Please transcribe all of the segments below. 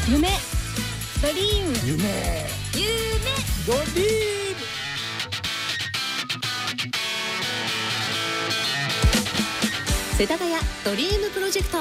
夢ドリーム夢ドリーム世田谷ドリームプロジェクト。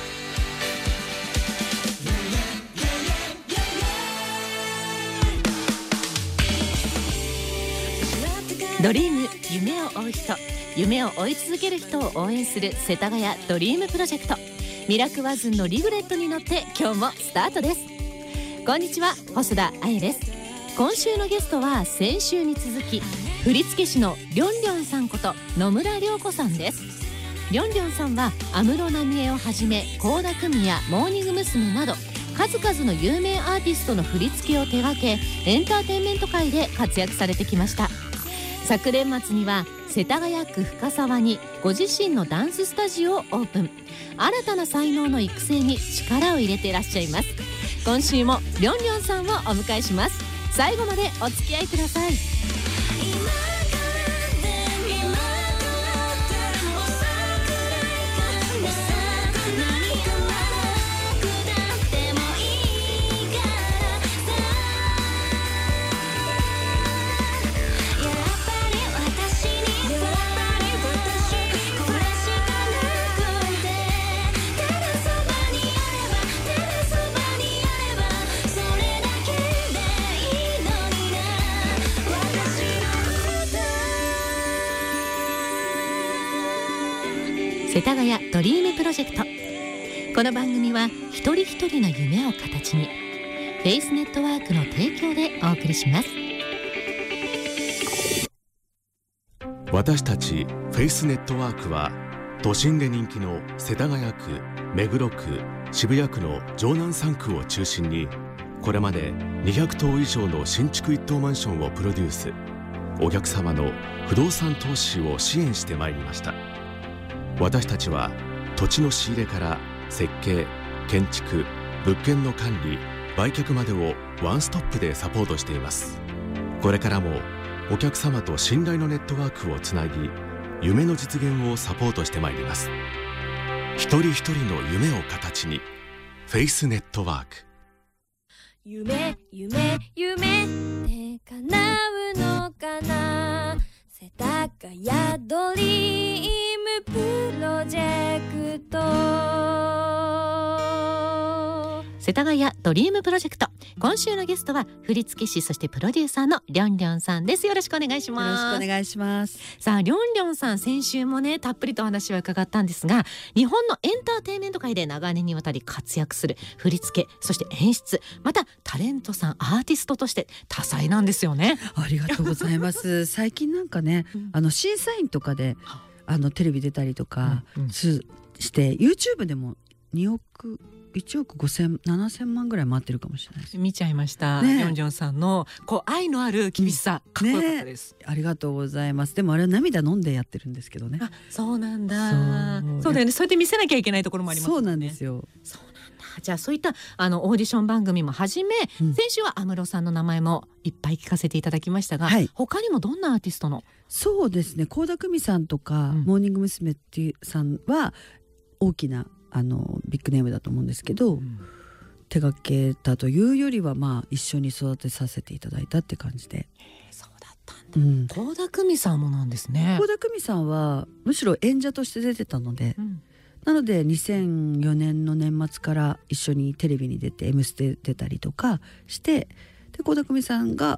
ドリーム、夢を追う人、夢を追い続ける人を応援する世田谷ドリームプロジェクト。ミラクワズンのリグレットに乗って今日もスタートです。こんにちは、細田あゆです。今週のゲストは先週に続き振付師のりょんりょんさんこと野村良子さんです。りょんりょんさんは安室奈美恵をはじめ倖田來未やモーニング娘。など数々の有名アーティストの振り付けを手掛け、エンターテインメント界で活躍されてきました。昨年末には世田谷区深沢にご自身のダンススタジオをオープン。新たな才能の育成に力を入れていらっしゃいます。今週もりょんりょんさんをお迎えします。最後までお付き合いください。世田谷ドリームプロジェクト。この番組は一人一人の夢を形にフェイスネットワークの提供でお送りします。 私たちフェイスネットワークは都心で人気の世田谷区、目黒区、渋谷区の城南3区を中心にこれまで200棟以上の新築一棟マンションをプロデュース、お客様の不動産投資を支援してまいりました。私たちは土地の仕入れから設計、建築、物件の管理、売却までをワンストップでサポートしています。これからもお客様と信頼のネットワークをつなぎ、夢の実現をサポートしてまいります。一人一人の夢を形にフェイスネットワーク。 夢夢夢って叶うのかな。世田谷ドリームプロジェクト。 世田谷ドリームプロジェクト。今週のゲストは振付師そしてプロデューサーのりょんりょんさんです。よろしくお願いします。 よろしくお願いします。 さあ、りょんりょんさん、先週もねたっぷりとお話は伺ったんですが、日本のエンターテインメント界で長年にわたり活躍する振付、そして演出、またタレントさん、アーティストとして多彩なんですよね。 ありがとうございます最近なんかね、審査員とかでテレビ出たりとかして、YouTube でも1億5,000、7,000万ぐらい回ってるかもしれないです。 見ちゃいました、りょんりょんさんの愛のある厳しさ、かっこよかったです、 ありがとうございます。でもあれは涙飲んでやってるんですけどね。 あ、そうなんだ。そうだよね。そうやって見せなきゃいけないところもありますね。 そうなんですよ。 そうなんだ。じゃあそういったオーディション番組もはじめ、先週は安室さんの名前もいっぱい聞かせていただきましたが、他にもどんなアーティストの？ そうですね、倖田來未さんとか、モーニング娘。っていうさんは大きなビッグネームだと思うんですけど、手掛けたというよりは一緒に育てさせていただいたって感じで。 そうだったんだ。倖田來未さんもなんですね。 倖田來未さんはむしろ演者として出てたので、なので2004年の年末から一緒にテレビに出て「M ステ」出たりとかして、で倖田來未さんが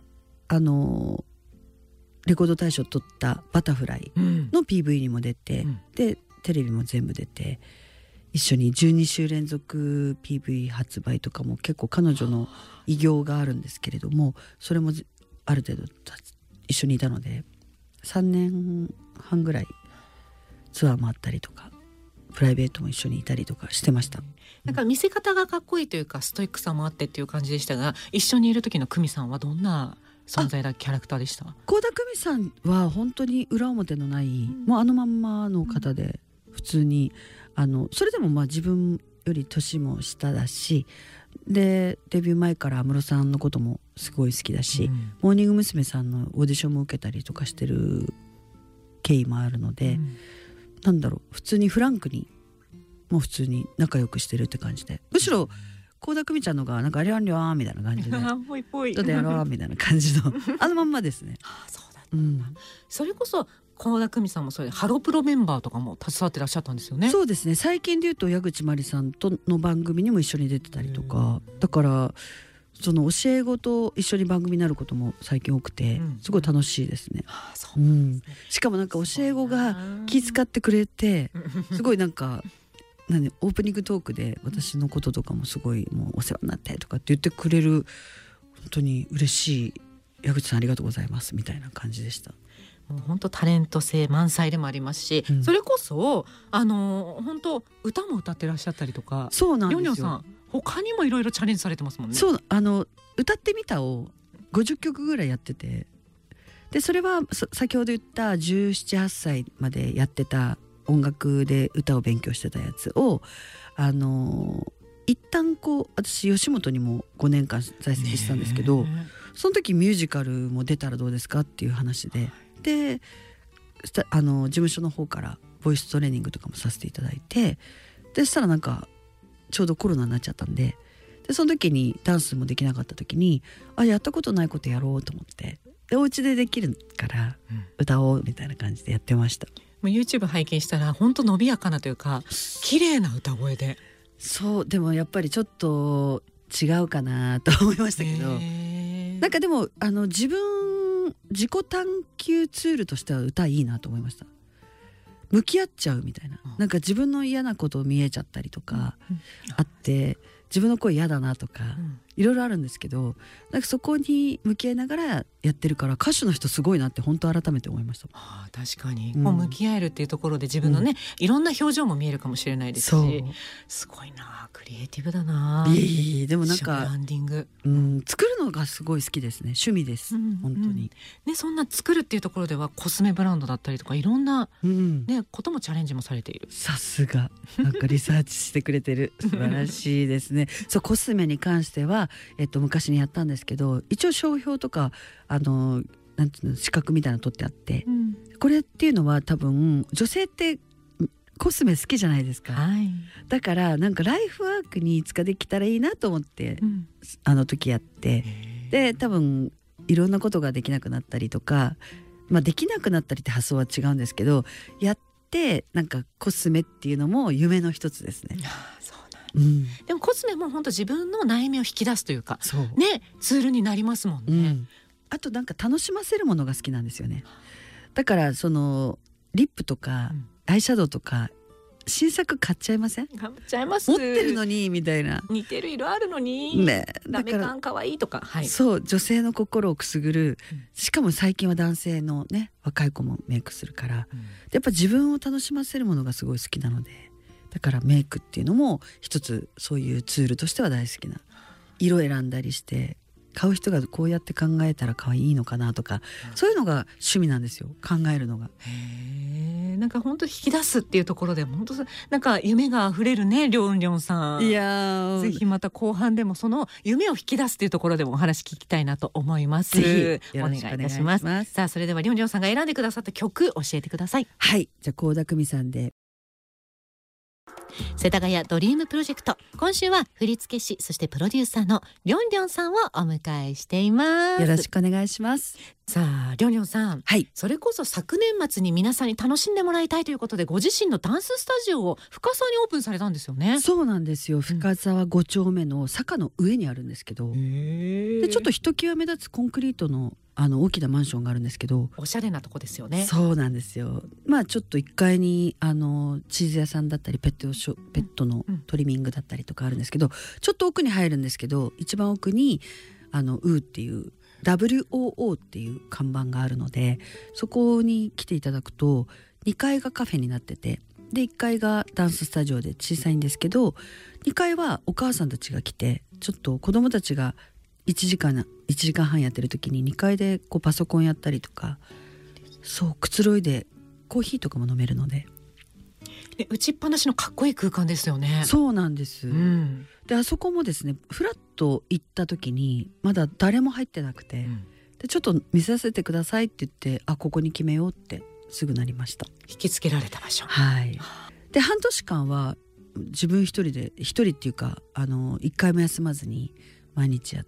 レコード大賞取った「バタフライ」の PV にも出て、でテレビも全部出て、一緒に12週連続 PV 発売とかも結構彼女の偉業があるんですけれども、それもある程度一緒にいたので3年半ぐらいツアーもあったりとか、プライベートも一緒にいたりとかしてました。 なんか見せ方がかっこいいというかストイックさもあってっていう感じでしたが、一緒にいる時の久美さんはどんな存在だ、キャラクターでした？ 倖田來未さんは本当に裏表のない、もうまんまの方で、普通にそれでも自分より年も下だし、でデビュー前から安室さんのこともすごい好きだし、モーニング娘。さんのオーディションも受けたりとかしてる経緯もあるので、普通にフランクにもう普通に仲良くしてるって感じで、むしろ倖田來未ちゃんのがなんかありゃんりゃーみたいな感じでぽいぽいどうでやろうみたいな感じのあのまんまですね。 そうだったんだ、それこそ倖田來未さんもそれハロプロメンバーとかも携わってらっしゃったんですよね。 そうですね、最近でいうと矢口真理さんとの番組にも一緒に出てたりとか、だからその教え子と一緒に番組になることも最近多くて、すごい楽しいですね。 そうなんですね。 しかもなんか教え子が気遣ってくれてすごいなんかオープニングトークで私のこととかもすごいもうお世話になってとかって言ってくれる、本当に嬉しい、矢口さんありがとうございますみたいな感じでした。 もう本当タレント性満載でもありますし、それこそ本当歌も歌ってらっしゃったりとか。 そうなんですよ。 りょんりょんさん他にもいろいろチャレンジされてますもんね。 そう歌ってみたを50曲ぐらいやってて、でそれは先ほど言った17、8歳までやってた音楽で歌を勉強してたやつを一旦私吉本にも5年間在籍したんですけど、その時ミュージカルも出たらどうですかっていう話で、で事務所の方からボイストレーニングとかもさせていただいて、でしたらなんかちょうどコロナになっちゃったんで、その時にダンスもできなかった時にやったことないことやろうと思って、でお家でできるから歌おうみたいな感じでやってました。 YouTube 拝見したら本当伸びやかなというか綺麗な歌声で。 そうでもやっぱりちょっと違うかなと思いましたけど、なんかでも自己探求ツールとしては歌いいなと思いました。向き合っちゃうみたいな、なんか自分の嫌なこと見えちゃったりとかあって、自分の声嫌だなとかいろいろあるんですけど、なんかそこに向き合いながらやってるから、歌手の人すごいなって本当改めて思いました。 確かにこう向き合えるっていうところで自分のね、いろんな表情も見えるかもしれないですし、すごいな、クリエイティブだな。 でもなんかブランディング、 作るのがすごい好きですね。趣味です、本当に、 ね、そんな作るっていうところではコスメブランドだったりとかいろんな、こともチャレンジもされている。 さすがなんかリサーチしてくれてる素晴らしいですね。そうコスメに関しては、昔にやったんですけど、一応商標とかなんていうの資格みたいなの取ってあって、これっていうのは多分女性ってコスメ好きじゃないですか、だからなんかライフワークにいつかできたらいいなと思って、あの時やって、で多分いろんなことができなくなったりとか、できなくなったりって発想は違うんですけど、やってなんかコスメっていうのも夢の一つですね。 でもコスメも本当自分の悩みを引き出すというかね、ツールになりますもんね、 あとなんか楽しませるものが好きなんですよね。だからそのリップとか、アイシャドウとか新作買っちゃいません？ 買っちゃいます。 持ってるのにみたいな、 似てる色あるのにね、 ダメ感可愛いとか、 そう女性の心をくすぐる、しかも最近は男性のね若い子もメイクするから、やっぱ自分を楽しませるものがすごい好きなので、だからメイクっていうのも一つそういうツールとしては大好きな。色選んだりして買う人がこうやって考えたら可愛いのかなとか、そういうのが趣味なんですよ、考えるのが。 なんか本当引き出すっていうところで本当なんか夢があふれるね、りょんりょんさん。 いやぜひまた後半でもその夢を引き出すっていうところでもお話聞きたいなと思います。 ぜひお願いいたします。さあそれではりょんりょんさんが選んでくださった曲教えてください。 はい、じゃあ倖田來未さんで世田谷ドリームプロジェクト、今週は振付師そしてプロデューサーのりょんりょんさんをお迎えしています。 よろしくお願いします。 さありょんりょんさん、それこそ昨年末に皆さんに楽しんでもらいたいということでご自身のダンススタジオを深沢にオープンされたんですよね。 そうなんですよ、深沢5丁目の坂の上にあるんですけど、でちょっとひときわ目立つコンクリートの大きなマンションがあるんですけど、 おしゃれなとこですよね。 そうなんですよ。ちょっと1階にチーズ屋さんだったりペットのトリミングだったりとかあるんですけど、ちょっと奥に入るんですけど、一番奥にウーっていう WOO っていう看板があるので、そこに来ていただくと2階がカフェになってて、で1階がダンススタジオで小さいんですけど、2階はお母さんたちが来て、ちょっと子供たちが1時間半やってる時に2階でパソコンやったりとか、そうくつろいでコーヒーとかも飲めるので、 打ちっぱなしのかっこいい空間ですよね。 そうなんです、であそこもですね、フラッと行った時にまだ誰も入ってなくて、でちょっと見させてくださいって言って、ここに決めようってすぐなりました。 引きつけられた場所。 で半年間は自分一人っていうか一回も休まずに毎日やって、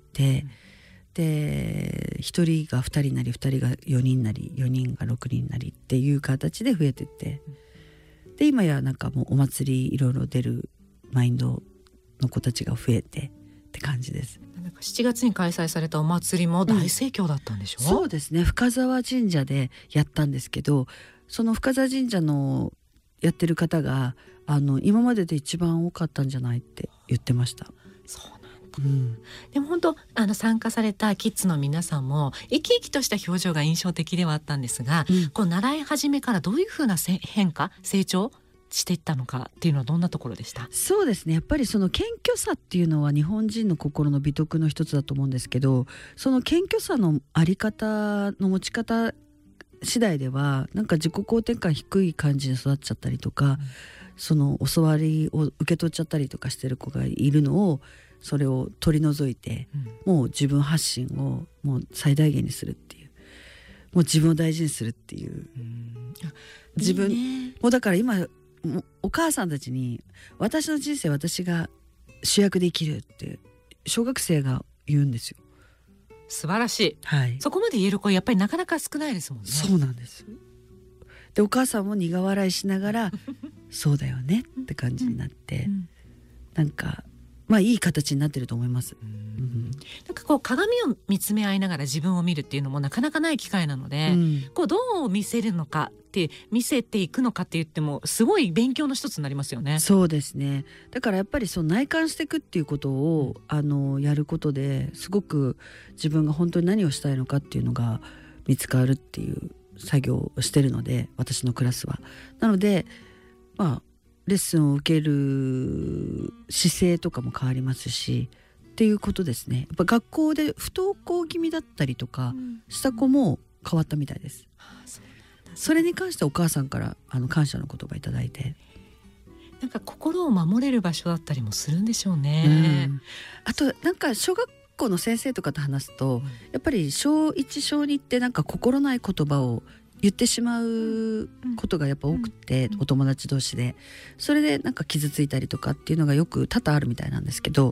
で1人が2人になり2人が4人になり4人が6人になりっていう形で増えてって、で今やなんかもうお祭りいろいろ出るマインドの子たちが増えてって感じです。 なんか7月に開催されたお祭りも大盛況だったんでしょ、 そうですね、深澤神社でやったんですけど、その深澤神社のやってる方が今までで一番多かったんじゃないって言ってました。 そうなんだ、でも本当参加されたキッズの皆さんも生き生きとした表情が印象的ではあったんですが、こう習い始めからどういうふうな変化成長していったのかっていうのはどんなところでした？ そうですね、やっぱりその謙虚さっていうのは日本人の心の美徳の一つだと思うんですけど、その謙虚さのあり方の持ち方次第ではなんか自己肯定感低い感じで育っちゃったりとか、その教わりを受け取っちゃったりとかしてる子がいるのを、それを取り除いて、もう自分発信をもう最大限にするっていう、もう自分を大事にするっていう、自分もうだから今お母さんたちに私の人生私が主役で生きるって小学生が言うんですよ。 素晴らしい、 はい、 そこまで言える子やっぱりなかなか少ないですもんね。 そうなんです。でお母さんも苦笑いしながらそうだよねって感じになって、なんかいい形になってると思います。 なんかこう鏡を見つめ合いながら自分を見るっていうのもなかなかない機会なので、こうどう見せるのかって見せていくのかって言ってもすごい勉強の一つになりますよね。 そうですね、だからやっぱりその内観していくっていうことをやることですごく自分が本当に何をしたいのかっていうのが見つかるっていう作業をしてるので、私のクラスは。なのでレッスンを受ける姿勢とかも変わりますしっていうことですね。やっぱ学校で不登校気味だったりとかした子も変わったみたいです。それに関してお母さんから感謝の言葉いただいて、 なんか心を守れる場所だったりもするんでしょうね。 あとなんか小学校の先生とかと話すと、やっぱり小1小2ってなんか心ない言葉を言ってしまうことがやっぱ多くて、お友達同士でそれでなんか傷ついたりとかっていうのがよく多々あるみたいなんですけど、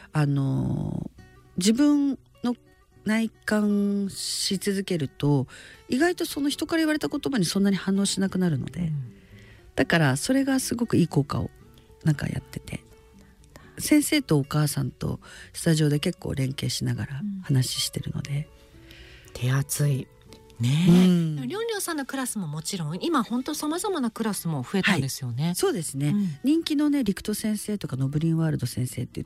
自分の内観し続けると意外とその人から言われた言葉にそんなに反応しなくなるので、だからそれがすごくいい効果をなんかやってて、先生とお母さんとスタジオで結構連携しながら話してるので、 手厚いね。りょんりょんさんのクラスももちろん今本当さまざまなクラスも増えたんですよね。 そうですね、人気のね陸斗先生とかノブリンワールド先生って言って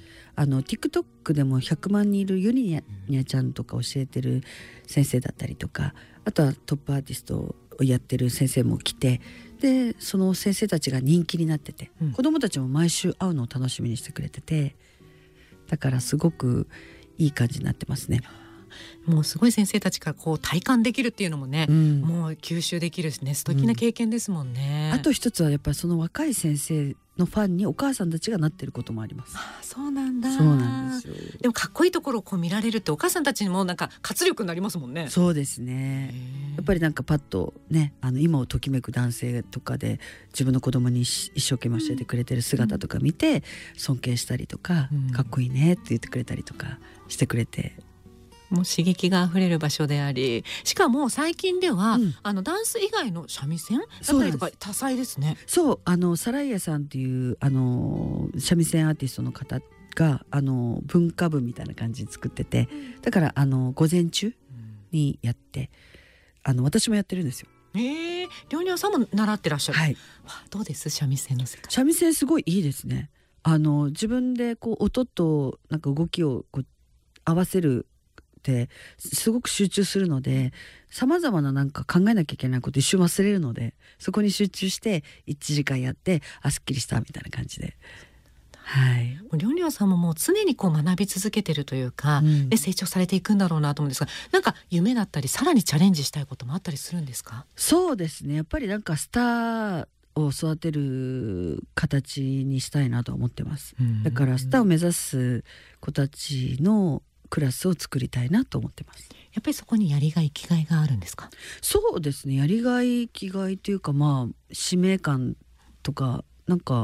、TikTok でも100万人いるゆりにゃちゃんとか教えてる先生だったりとか、あとはトップアーティストをやってる先生も来て、でその先生たちが人気になってて、子どもたちも毎週会うのを楽しみにしてくれてて、だからすごくいい感じになってますね。 もうすごい先生たちからこう体感できるっていうのもね、もう吸収できるしね、素敵な経験ですもんね。 あと一つはやっぱりその若い先生のファンにお母さんたちがなってることもあります。 そうなんだ。 そうなんですよ。 でもかっこいいところをこう見られるってお母さんたちにもなんか活力になりますもんね。 そうですね、やっぱりなんかパッとね今をときめく男性とかで自分の子供に一生懸命教えてくれてる姿とか見て尊敬したりとか、かっこいいねって言ってくれたりとかしてくれて、 もう刺激があふれる場所であり、しかも最近では、ダンス以外の三味線だったりとか多彩ですね。 そうサライヤさんっていう三味線アーティストの方が文化部みたいな感じに作ってて、だから午前中にやって、私もやってるんですよ。 りょんりょんさんも習ってらっしゃる。 はい、 どうです三味線の世界？ 三味線すごいいいですね。自分でこう音となんか動きをこう合わせるってすごく集中するので、さまざまななんか考えなきゃいけないこと一瞬忘れるので、そこに集中して1時間やってすっきりしたみたいな感じで、 りょんりょんさんももう常にこう学び続けてるというか、で成長されていくんだろうなと思うんですが、なんか夢だったりさらにチャレンジしたいこともあったりするんですか？ そうですね、やっぱりなんかスターを育てる形にしたいなと思ってます。だからスターを目指す子たちのクラスを作りたいなと思ってます。 やっぱりそこにやりがい生きがいがあるんですか？ そうですね、やりがい生きがいというか、使命感とかなんか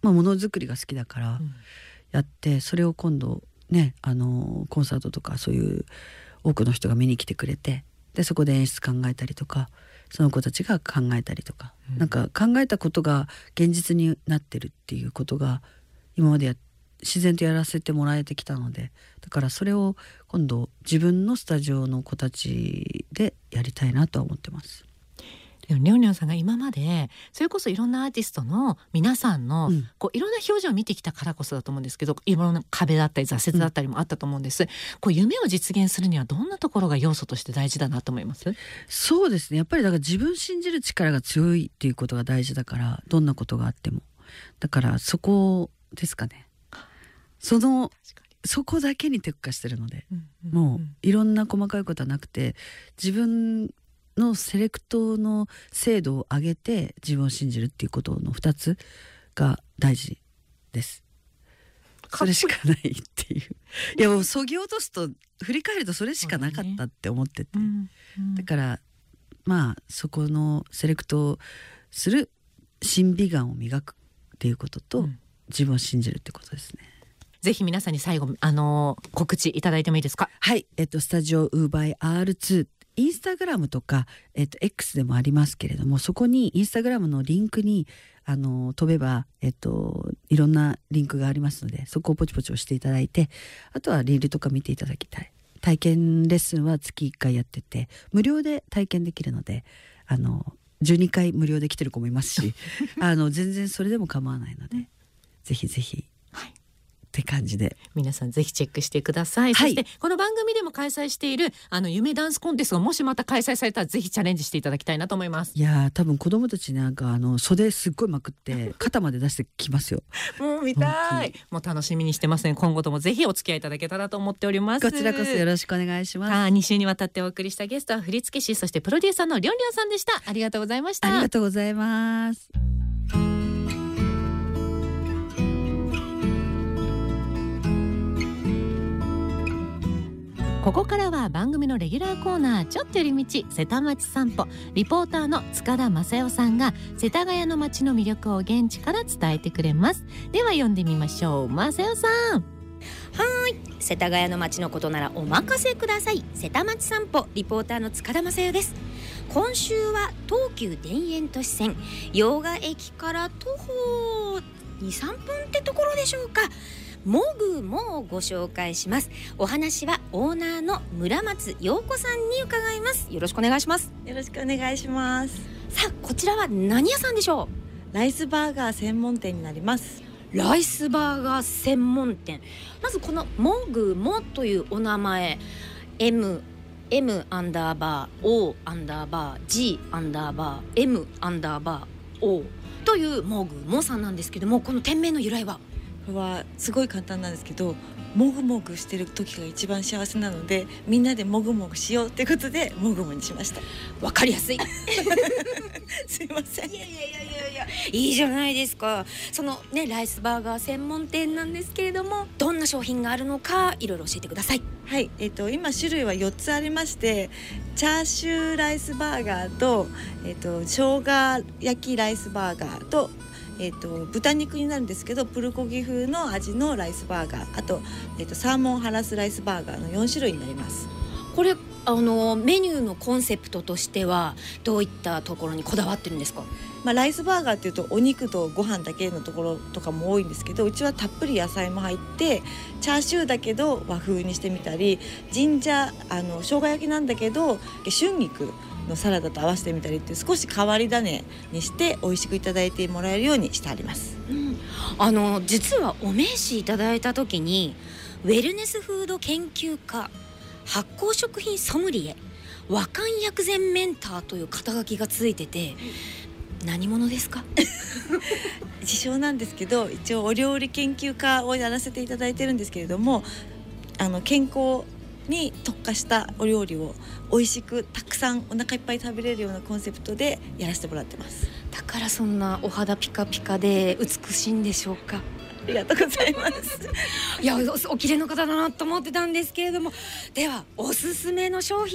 ものづくりが好きだからやって、それを今度ねコンサートとかそういう多くの人が見に来てくれて、でそこで演出考えたりとか、その子たちが考えたりとか、なんか考えたことが現実になってるっていうことが今まで自然とやらせてもらえてきたので、だからそれを今度自分のスタジオの子たちでやりたいなとは思ってます。 でもりょんりょんさんが今までそれこそいろんなアーティストの皆さんの、こういろんな表情を見てきたからこそだと思うんですけど、いろんな壁だったり挫折だったりもあったと思うんです、こう夢を実現するにはどんなところが要素として大事だなと思います？ そうですね、やっぱりだから自分信じる力が強いっていうことが大事だから、どんなことがあっても、だからそこですかね。そこだけに特化してるので、もういろんな細かいことはなくて、自分のセレクトの精度を上げて自分を信じるっていうことの2つが大事です。それしかないっていういやもうそぎ落とすと振り返るとそれしかなかったって思ってて、だからまあそこのセレクトをする審美眼を磨くっていうことと、自分を信じるってことですね。 ぜひ皆さんに最後告知いただいてもいいですか？ はい、スタジオウーバイ R2、インスタグラムとか、X でもありますけれども、そこにインスタグラムのリンクに飛べば、いろんなリンクがありますので、そこをポチポチ押していただいて、あとはリールとか見ていただきたい。体験レッスンは月1回やってて無料で体験できるので、12回無料で来てる子もいますし全然それでも構わないので、ぜひぜひ、って感じで皆さんぜひチェックしてください、そしてこの番組でも開催している夢ダンスコンテストがもしまた開催されたらぜひチャレンジしていただきたいなと思います。 いや多分子供たちなんか袖すっごいまくって肩まで出してきますよもう見たい、もう楽しみにしてますね。今後ともぜひお付き合いいただけたらと思っております。 こちらこそよろしくお願いします。 2週にわたってお送りしたゲストは振付師そしてプロデューサーのりょんりょんさんでした。ありがとうございました。 ありがとうございます。 ここからは番組のレギュラーコーナーちょっと寄り道瀬田町散歩、リポーターの塚田正代さんが世田谷の街の魅力を現地から伝えてくれます。では読んでみましょう。正代さん。 はい、世田谷の街のことならお任せください。瀬田町散歩リポーターの塚田正代です。今週は東急田園都市線用賀駅から徒歩 2,3 分ってところでしょうか。もぐもをご紹介します。お話はオーナーの村松陽子さんに伺います。よろしくお願いします。 よろしくお願いします。 さあこちらは何屋さんでしょう？ライスバーガー専門店になります。 ライスバーガー専門店。まずこのもぐもというお名前 M アンダーバー O アンダーバー G アンダーバー M アンダーバー O というもぐもさんなんですけども、この店名の由来は？ これはすごい簡単なんですけど、もぐもぐしてる時が一番幸せなので、みんなでもぐもぐしようってことでもぐもにしました。 わかりやすいすいません。 いやいいじゃないですか。そのねライスバーガー専門店なんですけれども、どんな商品があるのかいろいろ教えてください。 はい、今種類は4つありまして、チャーシューライスバーガーと、生姜焼きライスバーガーと豚肉になるんですけどプルコギ風の味のライスバーガー、あと、サーモンハラスライスバーガーの4種類になります。 これメニューのコンセプトとしてはどういったところにこだわってるんですか？ ライスバーガーっていうとお肉とご飯だけのところとかも多いんですけど、うちはたっぷり野菜も入ってチャーシューだけど和風にしてみたり、ジンジャー生姜焼きなんだけど春菊のサラダと合わせてみたりっていう少し変わり種にして美味しくいただいてもらえるようにしてあります。 実はお名刺いただいた時にウェルネスフード研究家、発酵食品ソムリエ、和漢薬膳メンターという肩書きがついてて、何者ですか？ 自称なんですけど、一応お料理研究家をやらせていただいてるんですけれども、健康に特化したお料理を美味しくたくさんお腹いっぱい食べれるようなコンセプトでやらせてもらってます。 だからそんなお肌ピカピカで美しいんでしょうか？ ありがとうございますいやお綺麗な方だなと思ってたんですけれども、ではおすすめの商品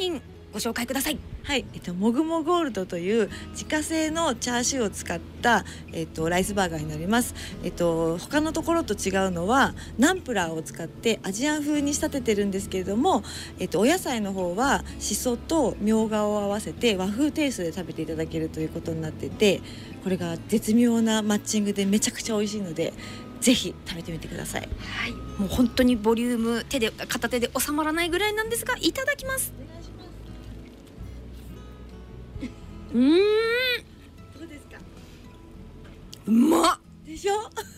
ご紹介ください。 はい、もぐもゴールドという自家製のチャーシューを使った、ライスバーガーになります。他のところと違うのはナンプラーを使ってアジアン風に仕立ててるんですけれども、お野菜の方はしそとみょうがを合わせて和風テイストで食べていただけるということになってて、これが絶妙なマッチングでめちゃくちゃ美味しいので、ぜひ食べてみてください。 はい、もう本当にボリューム片手で収まらないぐらいなんですが、いただきます。 どうですか？ うまっでしょ？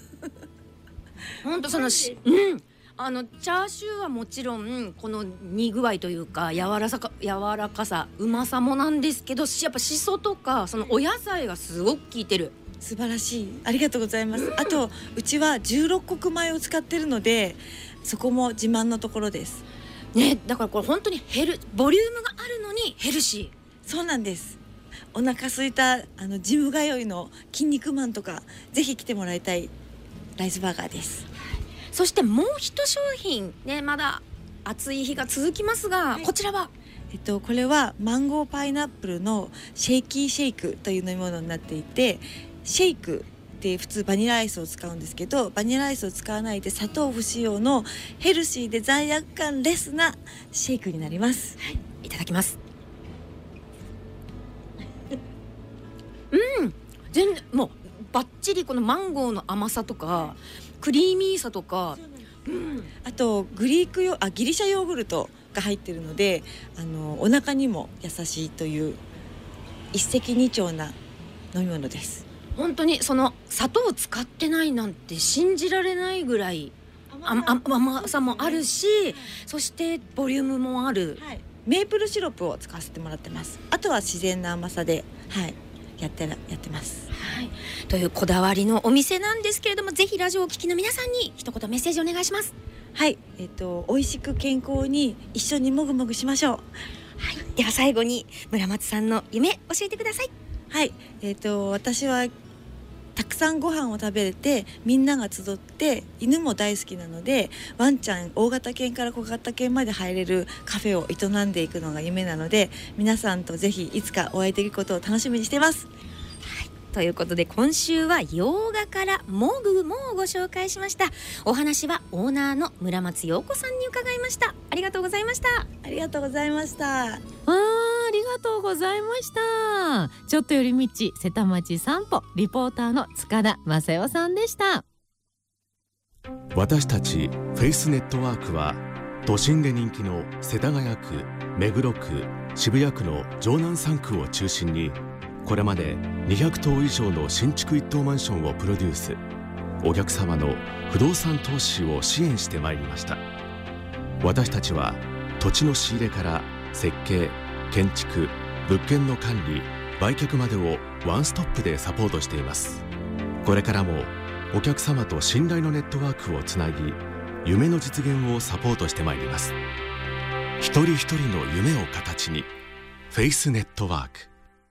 本当そのチャーシューはもちろんこの煮具合というか柔らかさうまさもなんですけど、やっぱしそとかそのお野菜がすごく効いてる。 素晴らしい、ありがとうございます。あとうちは16穀米を使ってるので、そこも自慢のところですね。だからこれ本当にボリュームがあるのにヘルシー。そうなんです。お腹空いたジム通いの筋肉マンとかぜひ来てもらいたいライスバーガーです。 そしてもう一商品ね、まだ暑い日が続きますが、こちらはこれはマンゴーパイナップルのシェイキーシェイクという飲み物になっていて、シェイクって普通バニラアイスを使うんですけど、バニラアイスを使わないで砂糖不使用のヘルシーで罪悪感レスなシェイクになります。 はい、いただきます。全然もうバッチリこのマンゴーの甘さとかクリーミーさとか、 あとギリシャヨーグルトが入ってるので、お腹にも優しいという一石二鳥な飲み物です。 本当にその砂糖を使ってないなんて信じられないぐらい甘さもあるし、そしてボリュームもある、 はい、メープルシロップを使わせてもらってます。あとは自然な甘さで、はい、やってます、 はい、というこだわりのお店なんですけれども、ぜひラジオをお聞きの皆さんに一言メッセージお願いします。 はい、美味しく健康に一緒にもぐもぐしましょう。 はい、では最後に村松さんの夢教えてください。 はい、私はたくさんご飯を食べれて、みんなが集って犬も大好きなので、ワンちゃん大型犬から小型犬まで入れるカフェを営んでいくのが夢なので、皆さんとぜひいつかお会いできることを楽しみにしています。 はい、ということで今週は洋画からもぐもをご紹介しました。お話はオーナーの村松陽子さんに伺いました。ありがとうございました。 ありがとうございました。 ありがとうございました。ちょっと寄り道瀬田町散歩、リポーターの塚田正代さんでした。 私たちフェイスネットワークは、都心で人気の世田谷区、目黒区、渋谷区の城南3区を中心に、これまで200棟以上の新築一棟マンションをプロデュース。お客様の不動産投資を支援してまいりました。私たちは土地の仕入れから設計、建築、物件の管理、売却までをワンストップでサポートしています。これからもお客様と信頼のネットワークをつなぎ、夢の実現をサポートしてまいります。一人一人の夢を形に、フェイスネットワーク。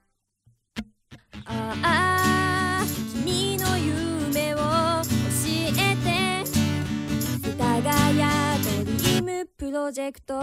君の夢を教えて、世田谷ドリームプロジェクト。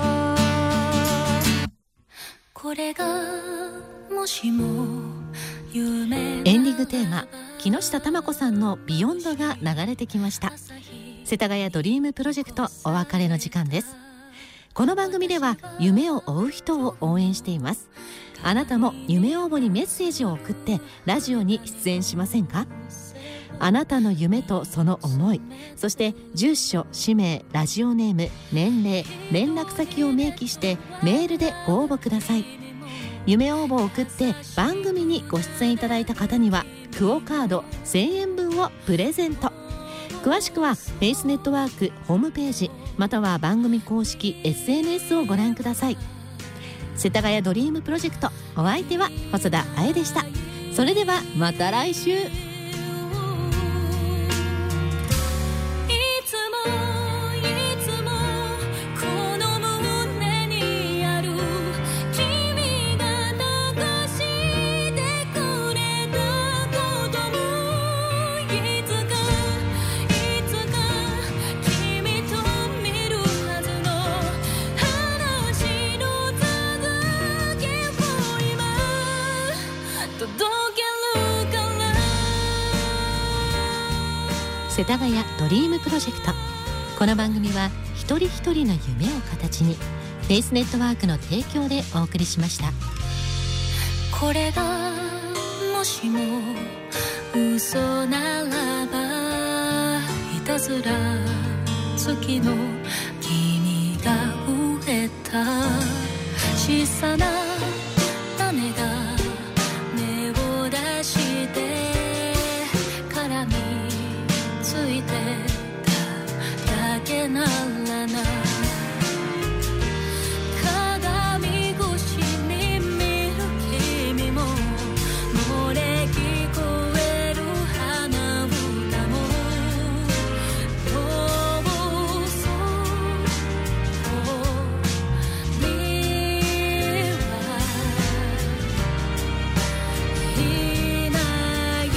これがもしも夢。 エンディングテーマ、木下珠子さんのビヨンドが流れてきました。世田谷ドリームプロジェクト、お別れの時間です。この番組では夢を追う人を応援しています。あなたも夢応募にメッセージを送ってラジオに出演しませんか？あなたの夢とその思い、そして住所、氏名、ラジオネーム、年齢、連絡先を明記してメールでご応募ください。夢応募を送って番組にご出演いただいた方にはクオカード1000円分をプレゼント。詳しくはフェイスネットワークホームページ、または番組公式 SNS をご覧ください。世田谷ドリームプロジェクト、お相手は細田あえでした。それではまた来週。 世田谷ドリームプロジェクト。この番組は一人一人の夢を形にフェイスネットワークの提供でお送りしました。 これがもしも嘘ならば、いたずら月の君が植えた小さな種が芽を出して絡みついてただけならな、鏡越しに見る君も漏れ聞こえる花歌も、どうぞ君はいない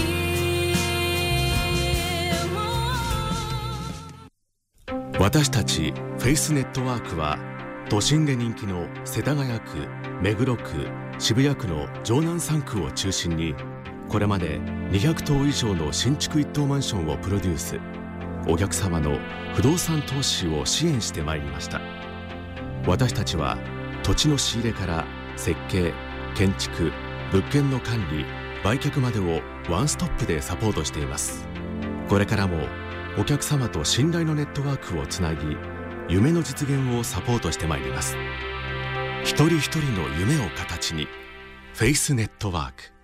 もん。 私たちフェイスネットワークは都心で人気の世田谷区、目黒区、渋谷区の城南3区を中心にこれまで200棟以上の新築一棟マンションをプロデュース、お客様の不動産投資を支援してまいりました。私たちは土地の仕入れから設計、建築、物件の管理、売却までをワンストップでサポートしています。これからもお客様と信頼のネットワークをつなぎ、夢の実現をサポートしてまいります。一人一人の夢を形に、フェイスネットワーク。